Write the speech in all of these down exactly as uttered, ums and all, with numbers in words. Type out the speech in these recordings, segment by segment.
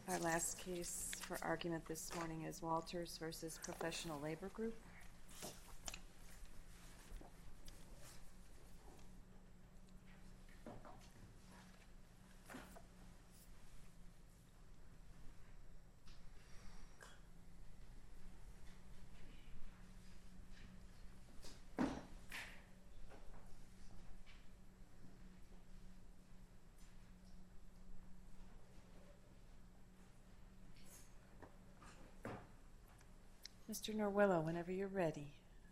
Our last case for argument this morning is Walters versus Professional Labor Group. Mister Norwillow, whenever you're ready.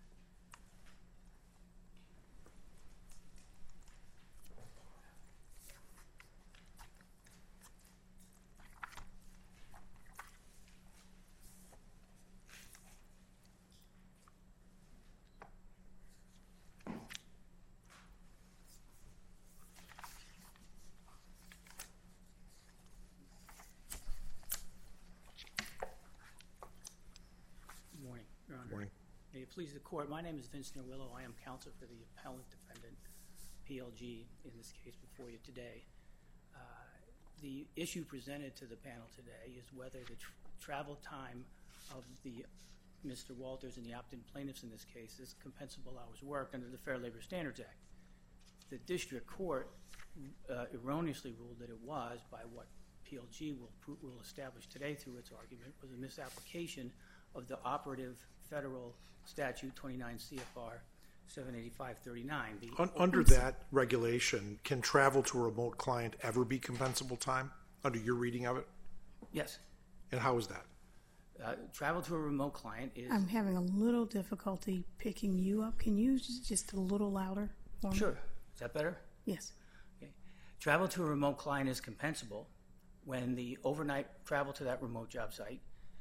May it please the court, my name is Vince Norwillow. I am counsel for the appellant defendant, P L G, in this case before you today. Uh, the issue presented to the panel today is whether the tr travel time of the Mister Walters and the opt-in plaintiffs in this case is compensable hours work under the Fair Labor Standards Act. The district court uh, erroneously ruled that it was, by what P L G will, will establish today through its argument, was a misapplication of the operative federal statute twenty-nine C F R seven eighty-five thirty-nine. Un under that regulation, can travel to a remote client ever be compensable time under your reading of it? Yes. And how is that? Uh, travel to a remote client is... I'm having a little difficulty picking you up. Can you just, just a little louder for me? Sure. Is that better? Yes. Okay. Travel to a remote client is compensable when the overnight travel to that remote job site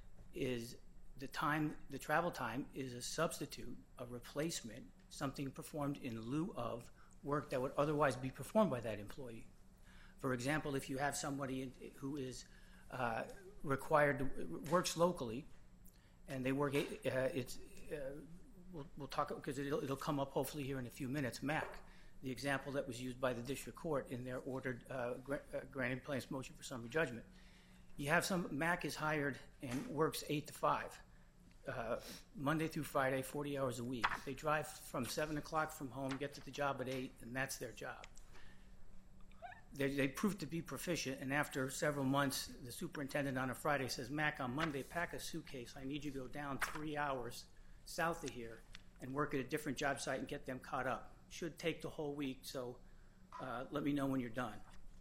is the time, the travel time is a substitute, a replacement, something performed in lieu of work that would otherwise be performed by that employee. For example, if you have somebody who is uh, required to, works locally, and they work, uh, it's, uh, we'll, we'll talk, because it'll, it'll come up hopefully here in a few minutes, M A C, the example that was used by the district court in their ordered, uh, gra uh, granted plaintiff's motion for summary judgment. You have some, M A C is hired and works eight to five. Uh, Monday through Friday, forty hours a week. They drive from seven o'clock from home, get to the job at eight, and that's their job. They, they prove to be proficient, and after several months, the superintendent on a Friday says, Mac, on Monday, pack a suitcase. I need you to go down three hours south of here and work at a different job site and get them caught up. Should take the whole week, so uh, let me know when you're done.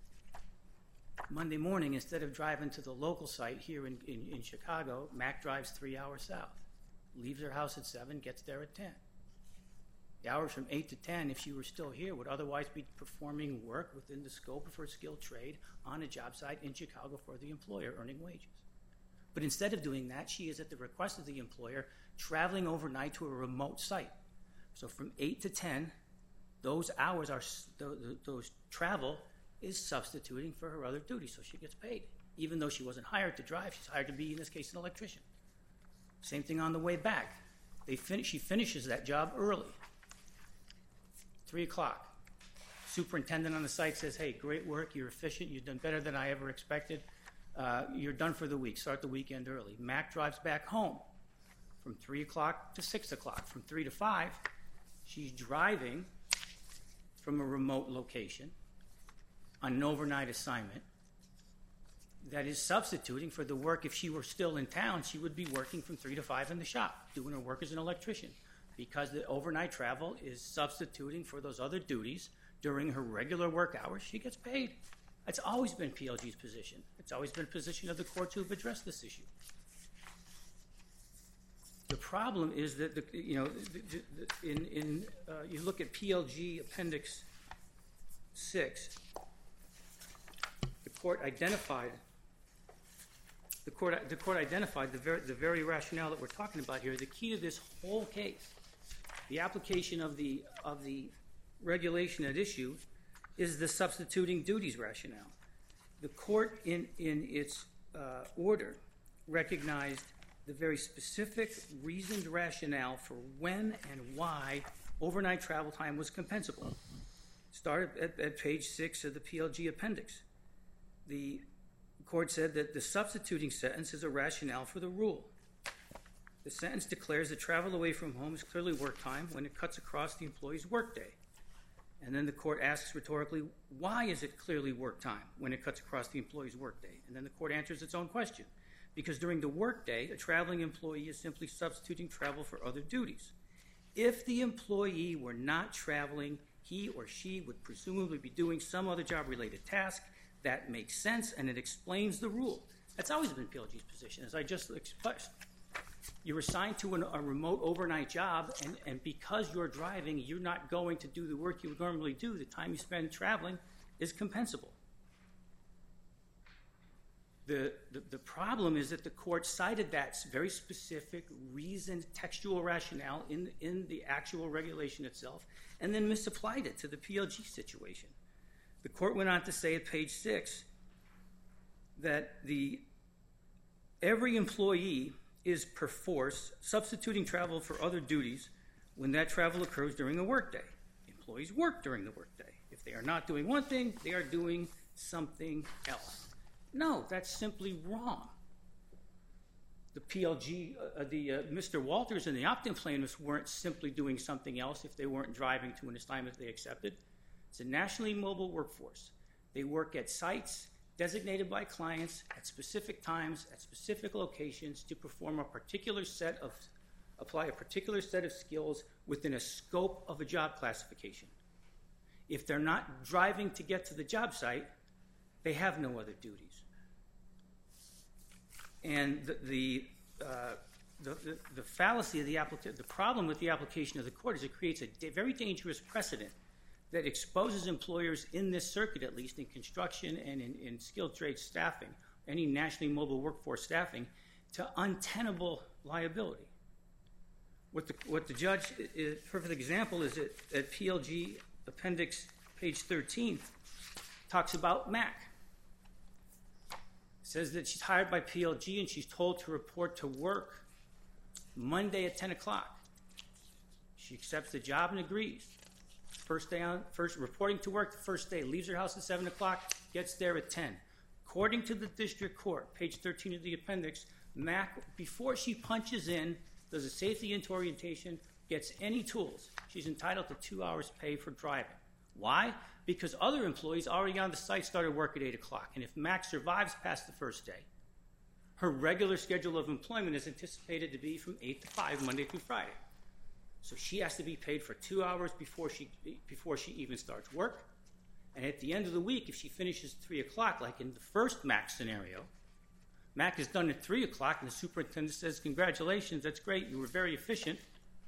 Monday morning, instead of driving to the local site here in, in, in Chicago, Mac drives three hours south, leaves her house at seven, gets there at ten. The hours from eight to ten, if she were still here, would otherwise be performing work within the scope of her skilled trade on a job site in Chicago for the employer, earning wages. But instead of doing that, she is, at the request of the employer, traveling overnight to a remote site. So from eight to ten, those hours are, those travel is substituting for her other duties, so she gets paid. Even though she wasn't hired to drive, she's hired to be, in this case, an electrician. Same thing on the way back. They finish, she finishes that job early. Three o'clock. Superintendent on the site says, hey, great work, you're efficient, you've done better than I ever expected. Uh, you're done for the week, start the weekend early. Mac drives back home from three o'clock to six o'clock. From three to five, she's driving from a remote location on an overnight assignment that is substituting for the work. If she were still in town, she would be working from three to five in the shop, doing her work as an electrician, because the overnight travel is substituting for those other duties during her regular work hours. She gets paid. That's always been P L G's position. It's always been a position of the court to have addressed this issue. The problem is that, the, you know, the, the, in, in uh, you look at P L G Appendix six, the court identified the court the court identified the very the very rationale that we're talking about here. The key to this whole case, the application of the of the regulation at issue, is the substituting duties rationale. The court, in in its uh, order, recognized the very specific reasoned rationale for when and why overnight travel time was compensable. Started at, at page six of the P L G appendix. The the court said that the substituting sentence is a rationale for the rule. The sentence declares that travel away from home is clearly work time when it cuts across the employee's workday. And then the court asks rhetorically, why is it clearly work time when it cuts across the employee's workday? And then the court answers its own question. Because during the workday, a traveling employee is simply substituting travel for other duties. If the employee were not traveling, he or she would presumably be doing some other job-related task. That makes sense, and it explains the rule. That's always been P L G's position, as I just expressed. You're assigned to an, a remote overnight job, and, and because you're driving, you're not going to do the work you would normally do. The time you spend traveling is compensable. The, the, the problem is that the court cited that very specific, reasoned, textual rationale in, in the actual regulation itself, and then misapplied it to the P L G situation. The court went on to say at page six that the every employee is perforce substituting travel for other duties when that travel occurs during the workday. Employees work during the workday. If they are not doing one thing, they are doing something else. No, that's simply wrong. The P L G, uh, the uh, Mister Walters and the opt-in plaintiffs weren't simply doing something else if they weren't driving to an assignment they accepted. It's a nationally mobile workforce. They work at sites designated by clients at specific times, at specific locations to perform a particular set of, apply a particular set of skills within a scope of a job classification. If they're not driving to get to the job site, they have no other duties. And the the, uh, the, the, the fallacy of the application, the problem with the application of the court is it creates a da- very dangerous precedent that exposes employers in this circuit, at least in construction and in, in skilled trade staffing, any nationally mobile workforce staffing, to untenable liability. What the, what the judge, a perfect example is at, at P L G appendix page thirteen, talks about Mac. Says that she's hired by P L G and she's told to report to work Monday at ten o'clock. She accepts the job and agrees. First day on, first reporting to work the first day, leaves her house at seven o'clock, gets there at ten. According to the district court, page thirteen of the appendix, Mac, before she punches in, does a safety into orientation, gets any tools, she's entitled to two hours pay for driving. Why? Because other employees already on the site started work at eight o'clock. And if Mac survives past the first day, her regular schedule of employment is anticipated to be from eight to five, Monday through Friday. So she has to be paid for two hours before she before she even starts work. And at the end of the week, if she finishes at three o'clock, like in the first Mac scenario, Mac is done at three o'clock and the superintendent says, congratulations, that's great, you were very efficient.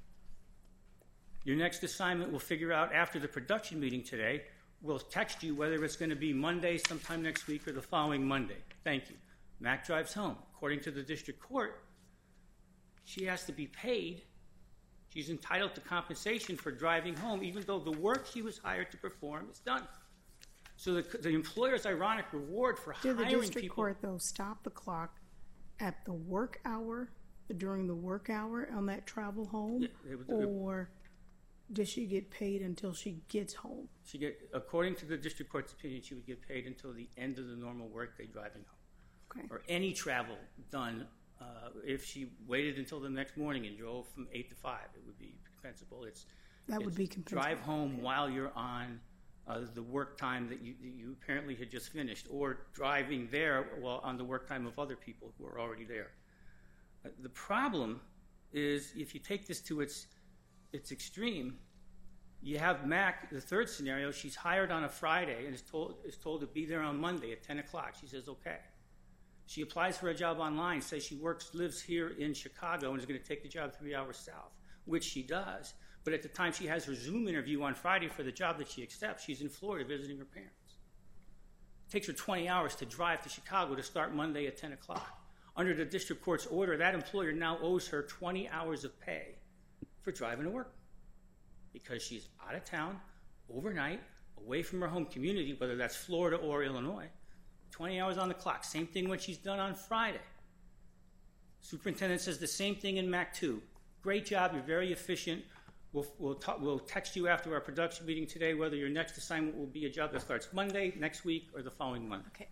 Your next assignment we'll figure out after the production meeting today. We'll text you whether it's going to be Monday sometime next week or the following Monday. Thank you. Mac drives home. According to the district court, she has to be paid. She's entitled to compensation for driving home, even though the work she was hired to perform is done. So the, the employer's ironic reward for Did hiring the district people... court, though, stop the clock at the work hour, during the work hour on that travel home? Yeah, it was, or does she get paid until she gets home? She get, according to the district court's opinion, she would get paid until the end of the normal workday driving home. Okay. Or any travel done. Uh, if she waited until the next morning and drove from eight to five, it would be compensable. It's That would it's be compensable. Drive home okay. while you're on uh, the work time that you, that you apparently had just finished, or driving there while on the work time of other people who are already there. Uh, the problem is if you take this to its its extreme, you have Mac, the third scenario, she's hired on a Friday and is told is told to be there on Monday at ten o'clock. She says, okay. She applies for a job online, says she works, lives here in Chicago and is going to take the job three hours south, which she does. But at the time she has her Zoom interview on Friday for the job that she accepts, she's in Florida visiting her parents. It takes her twenty hours to drive to Chicago to start Monday at ten o'clock. Under the district court's order, that employer now owes her twenty hours of pay for driving to work because she's out of town, overnight, away from her home community, whether that's Florida or Illinois, twenty hours on the clock. Same thing when she's done on Friday. Superintendent says the same thing in Mac two. Great job, you're very efficient. We'll, we'll, talk, we'll text you after our production meeting today whether your next assignment will be a job that starts Monday, next week, or the following month. Okay,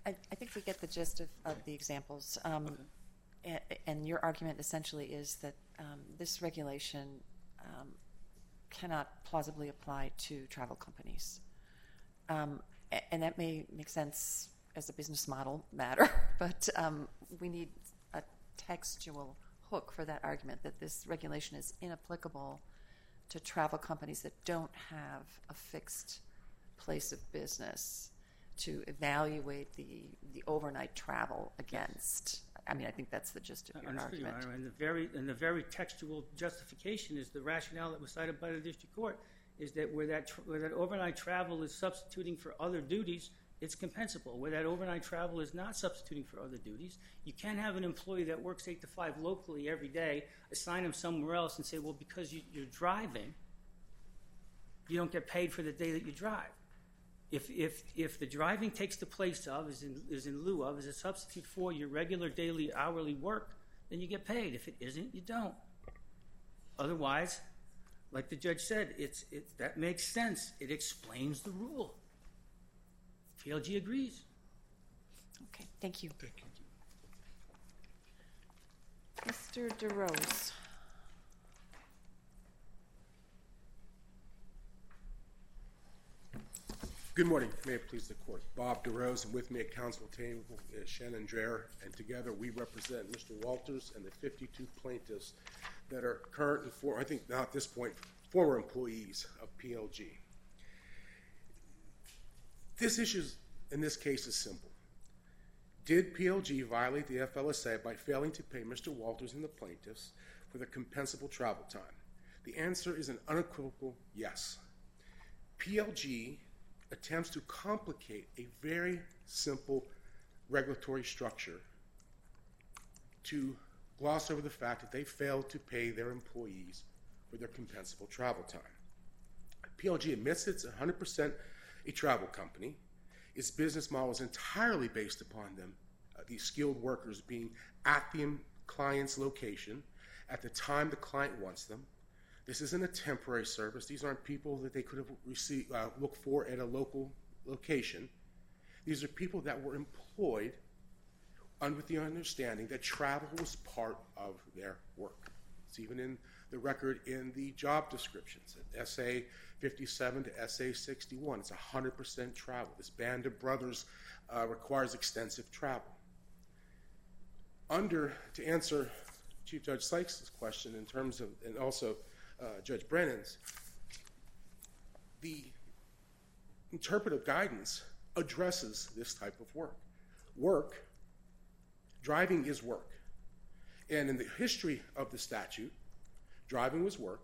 I, I think we get the gist of, of the examples. Um, Okay. and, and your argument essentially is that um, this regulation um, cannot plausibly apply to travel companies. Um, a- and that may make sense as a business model matter, but um, we need a textual hook for that argument that this regulation is inapplicable to travel companies that don't have a fixed place of business to evaluate the, the overnight travel against. I mean, I think that's the gist of your Understood, Your argument. Honor. And the very and the very textual justification is the rationale that was cited by the district court is that where that tr- where that overnight travel is substituting for other duties, it's compensable. Where that overnight travel is not substituting for other duties, you can't have an employee that works eight to five locally every day, assign him somewhere else, and say, well, because you, you're driving, you don't get paid for the day that you drive. If if if the driving takes the place of, is in is in lieu of, is a substitute for your regular daily hourly work, then you get paid. If it isn't, you don't. Otherwise, like the judge said, it's it that makes sense. It explains the rule. P L G agrees. Okay, thank you. Thank you. Mister DeRose. Good morning. May it please the court. Bob DeRose, and with me at council table is Shannon Dreher, and together we represent Mister Walters and the fifty-two plaintiffs that are current and for, I think now at this point, former employees of P L G. This issue in this case is simple. Did P L G violate the F L S A by failing to pay Mister Walters and the plaintiffs for the compensable travel time? The answer is an unequivocal yes. P L G attempts to complicate a very simple regulatory structure to gloss over the fact that they failed to pay their employees for their compensable travel time. P L G admits it's one hundred percent a travel company. Its business model is entirely based upon them, uh, these skilled workers being at the client's location at the time the client wants them. This isn't a temporary service. These aren't people that they could have received, uh, looked for at a local location. These are people that were employed and with the understanding that travel was part of their work. It's even in the record in the job descriptions, at S A fifty-seven to S A sixty-one. It's one hundred percent travel. This band of brothers uh, requires extensive travel. Under, to answer Chief Judge Sykes' question in terms of, and also uh, Judge Brennan's, the interpretive guidance addresses this type of work. Work, driving is work. And in the history of the statute, driving was work,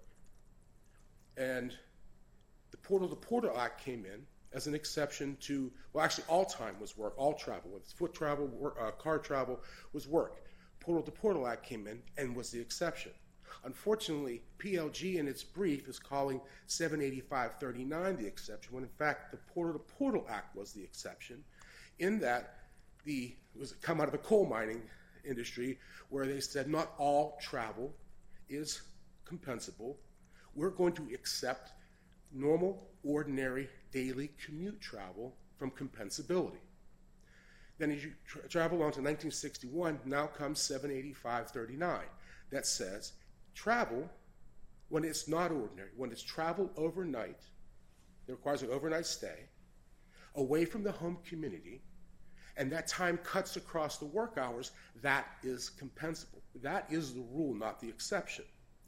and the Portal to Portal Act came in as an exception to, well, actually all time was work, all travel, whether it's foot travel, work, uh, car travel, was work. Portal to Portal Act came in and was the exception. Unfortunately, P L G in its brief is calling seven eighty-five thirty-nine the exception, when in fact the Portal to Portal Act was the exception, in that the, it was come out of the coal mining industry where they said not all travel is compensable. We're going to accept normal, ordinary, daily commute travel from compensability. Then as you tra- travel on to nineteen sixty-one, now comes seven eighty-five thirty-nine that says travel, when it's not ordinary, when it's travel overnight, it requires an overnight stay, away from the home community, and that time cuts across the work hours, that is compensable. That is the rule, not the exception.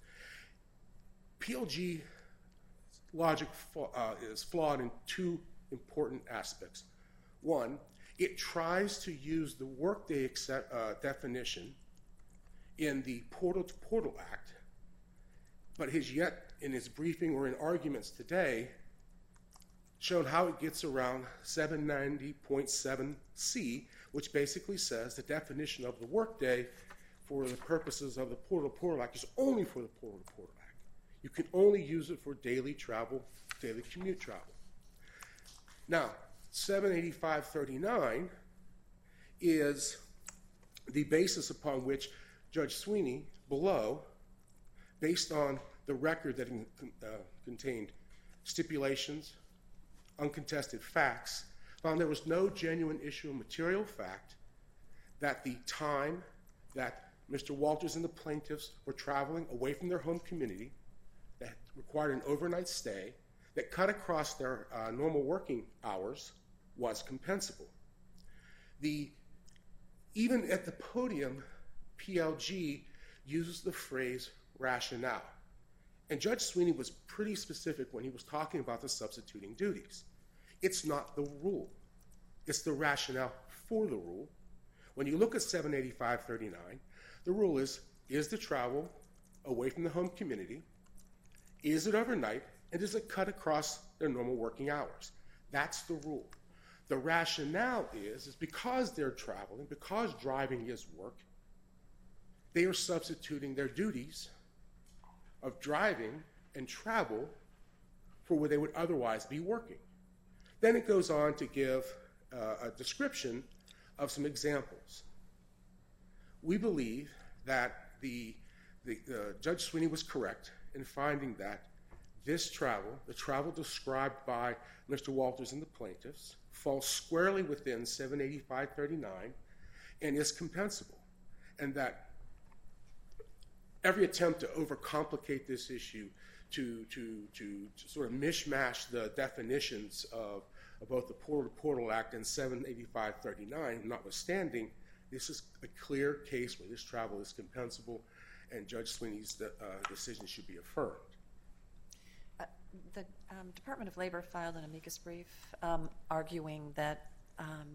P L G logic uh, is flawed in two important aspects. One, it tries to use the workday accept, uh, definition in the Portal to Portal Act, but has yet, in its briefing or in arguments today, shown how it gets around seven ninety point seven C, which basically says the definition of the workday for the purposes of the Portal to Portal Act is only for the Portal to Portal Act. You can only use it for daily travel, daily commute travel. Now, seven eighty-five thirty-nine is the basis upon which Judge Sweeney, below, based on the record that uh, contained stipulations, uncontested facts, found there was no genuine issue of material fact that the time that Mister Walters and the plaintiffs were traveling away from their home community that required an overnight stay that cut across their uh, normal working hours was compensable. The, even at the podium, P L G uses the phrase rationale. And Judge Sweeney was pretty specific when he was talking about the substituting duties. It's not the rule. It's the rationale for the rule. When you look at seven eighty-five thirty-nine, the rule is, is the travel away from the home community, is it overnight, and does it cut across their normal working hours? That's the rule. The rationale is, is because they're traveling, because driving is work, they are substituting their duties of driving and travel for where they would otherwise be working. Then it goes on to give uh, a description of some examples. We believe that the, the uh, Judge Sweeney was correct in finding that this travel, the travel described by Mister Walters and the plaintiffs, falls squarely within seven eighty-five thirty-nine and is compensable, and that every attempt to overcomplicate this issue, to, to, to, to sort of mishmash the definitions of, of both the Portal to Portal Act and seven eighty-five thirty-nine, notwithstanding, this is a clear case where this travel is compensable, and Judge Sweeney's uh, decision should be affirmed. Uh, the um, Department of Labor filed an amicus brief um, arguing that um,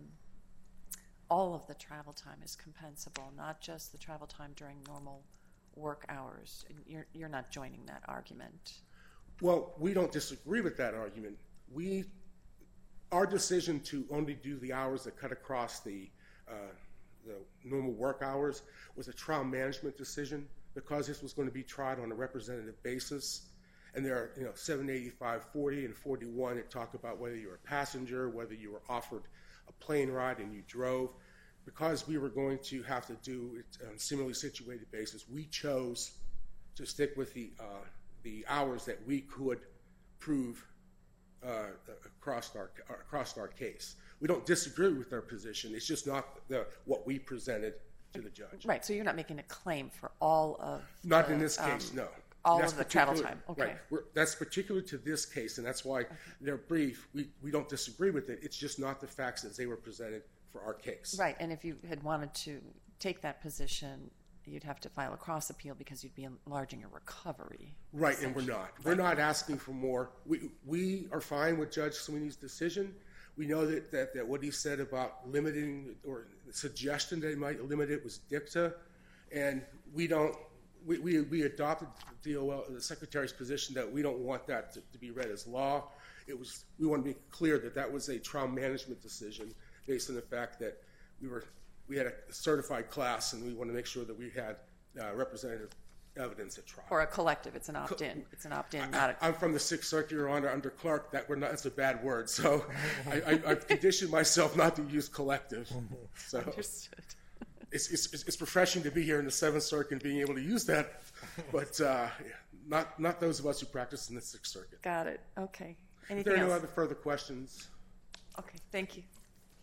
all of the travel time is compensable, not just the travel time during normal work hours. You're, you're not joining that argument. Well, we don't disagree with that argument. We, our decision to only do the hours that cut across the, uh, the normal work hours was a trial management decision because this was going to be tried on a representative basis. And there are, you know, seven eighty-five forty and forty-one that talk about whether you're a passenger, whether you were offered a plane ride and you drove. Because we were going to have to do it on a similarly situated basis, we chose to stick with the uh, the hours that we could prove uh, across our across our case. We don't disagree with their position. It's just not the, what we presented to the judge. Right. So you're not making a claim for all of not the, in this case, um, no. All that's of the travel time. Okay. Right. We're, that's particular to this case, and that's why they're brief. We we don't disagree with it. It's just not the facts as they were presented for our case. Right, and if you had wanted to take that position, you'd have to file a cross appeal because you'd be enlarging your recovery. Right, and we're not. We're not asking for more. We we are fine with Judge Sweeney's decision. We know that, that, that what he said about limiting or the suggestion that he might limit it was dicta, and we don't. We, we, we adopted the D O L, the Secretary's position that we don't want that to, to be read as law. It was. We want to be clear that that was a trial management decision based on the fact that we were we had a certified class and we want to make sure that we had uh, representative evidence at trial. Or a collective. It's an opt-in. It's an opt-in, not a... I'm from the Sixth Circuit, Your Honor, under Clark. That we're not. That's a bad word. So I, I, I've conditioned myself not to use collective. So Understood. It's, it's it's refreshing to be here in the Seventh Circuit and being able to use that, but uh, not not those of us who practice in the Sixth Circuit. Got it. Okay. If Anything there are no else? other further questions. Okay, thank you.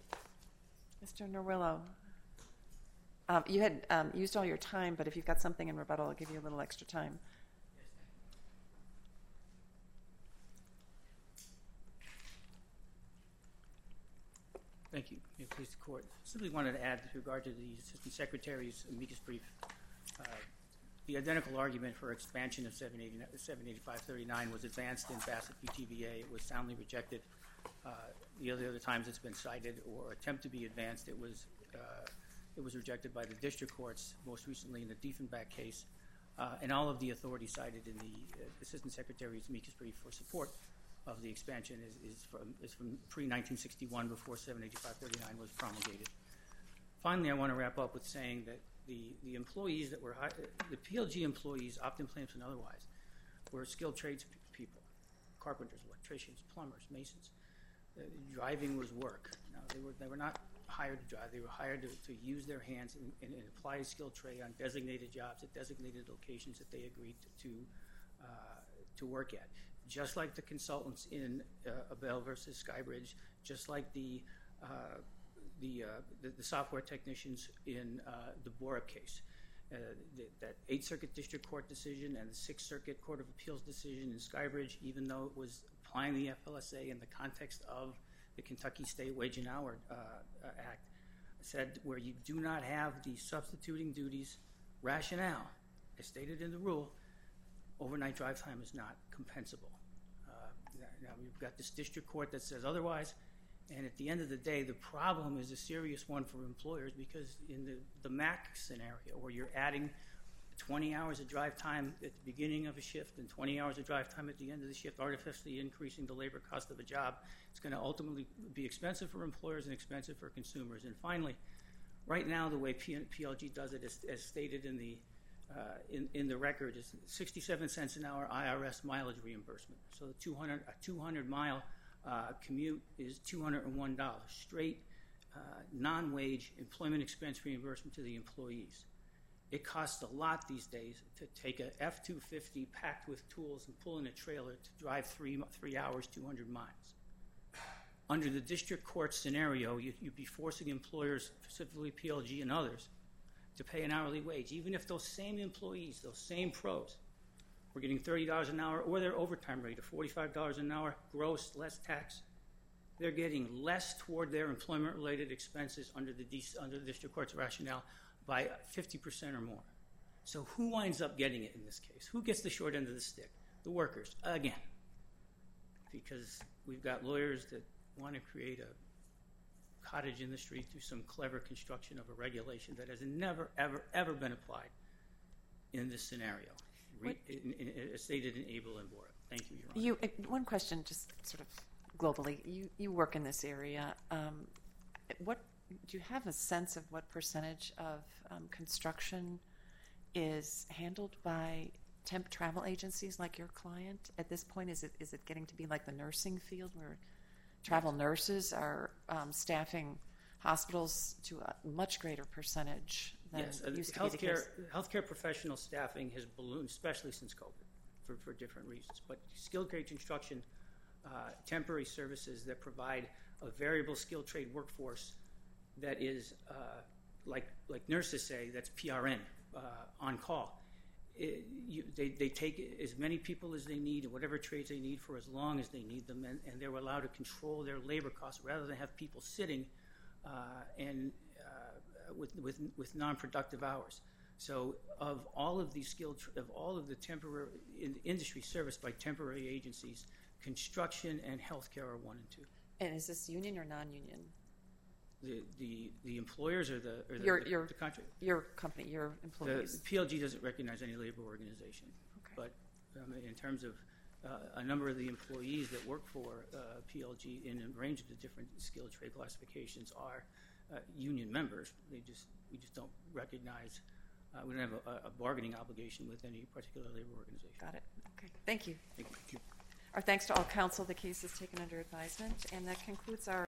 Mister Norwillo, um, you had um, used all your time, but if you've got something in rebuttal, I'll give you a little extra time. Thank you. May it please the Court. I simply wanted to add with regard to the Assistant Secretary's amicus brief, uh, the identical argument for expansion of seven eighty-five thirty-nine was advanced in Bassett v. T V A. It was soundly rejected. Uh, the other, other times it's been cited or attempt to be advanced, it was uh, it was rejected by the district courts, most recently in the Diefenbach case, uh, and all of the authority cited in the uh, Assistant Secretary's amicus brief for support of the expansion is, is from, is from pre nineteen sixty-one, before seven eighty-five thirty-nine was promulgated. Finally, I want to wrap up with saying that the, the employees that were, hi- the P L G employees, opt-in plaintiffs and otherwise, were skilled trades people, carpenters, electricians, plumbers, masons. Uh, driving was work. Now, they were, they were not hired to drive. They were hired to, to use their hands and, and, and apply a skilled trade on designated jobs at designated locations that they agreed to, uh, to work at. Just like the consultants in uh, Abell versus Skybridge, just like the uh, the, uh, the the software technicians in uh, the Borup case. Uh, the, that Eighth Circuit District Court decision and the Sixth Circuit Court of Appeals decision in Skybridge, even though it was applying the F L S A in the context of the Kentucky State Wage and Hour uh, uh, Act, said where you do not have the substituting duties rationale, as stated in the rule, overnight drive time is not compensable. Uh, now we've got this district court that says otherwise, and at the end of the day, the problem is a serious one for employers because in the, the M A C scenario, where you're adding twenty hours of drive time at the beginning of a shift and twenty hours of drive time at the end of the shift, artificially increasing the labor cost of a job, it's going to ultimately be expensive for employers and expensive for consumers. And finally, right now, the way P L G does it, is, as stated in the uh, in, in the record, is sixty-seven cents an hour I R S mileage reimbursement. So the two hundred, a two hundred mile uh, commute is two hundred one dollars, straight uh, non-wage employment expense reimbursement to the employees. It costs a lot these days to take a F two fifty packed with tools and pull in a trailer to drive three, three hours, two hundred miles. Under the district court scenario, you, you'd be forcing employers, specifically P L G and others, to pay an hourly wage, even if those same employees, those same pros, were getting thirty dollars an hour or their overtime rate of forty-five dollars an hour, gross, less tax. They're getting less toward their employment-related expenses under the, under the district court's rationale by fifty percent or more. So who winds up getting it in this case? Who gets the short end of the stick? The workers, again. Because we've got lawyers that want to create a cottage industry through some clever construction of a regulation that has never, ever, ever been applied in this scenario. Re, in, in, in, stated in Abel and Borup. Thank you, Your Honor. You, one question, just sort of globally. You, you work in this area. Um, what do you have a sense of what percentage of um, construction is handled by temp travel agencies like your client? At this point, is it is it getting to be like the nursing field where travel nurses are um, staffing hospitals to a much greater percentage than yes, uh, used to healthcare, be the case? Healthcare professional staffing has ballooned, especially since COVID, for, for different reasons. But skilled trade construction, uh, temporary services that provide a variable skilled trade workforce that is, uh, like like nurses say, that's P R N, uh, on call. It, you, they, they take as many people as they need and whatever trades they need for as long as they need them, and, and they're allowed to control their labor costs rather than have people sitting uh, and uh, with, with, with non-productive hours. So of all of these skilled, of all of the temporary in, industry serviced by temporary agencies, construction and healthcare are one and two. And is this union or non-union? The the, the employers or the or the, Your, the, your, the country. your company, your The employees. P L G doesn't recognize any labor organization, Okay. but um, in terms of uh, a number of the employees that work for uh, P L G in a range of the different skilled trade classifications are uh, union members. They just we just don't recognize. Uh, we don't have a, a bargaining obligation with any particular labor organization. Got it. Okay. Thank you. Thank you. Our thanks to all counsel. The case is taken under advisement, and that concludes our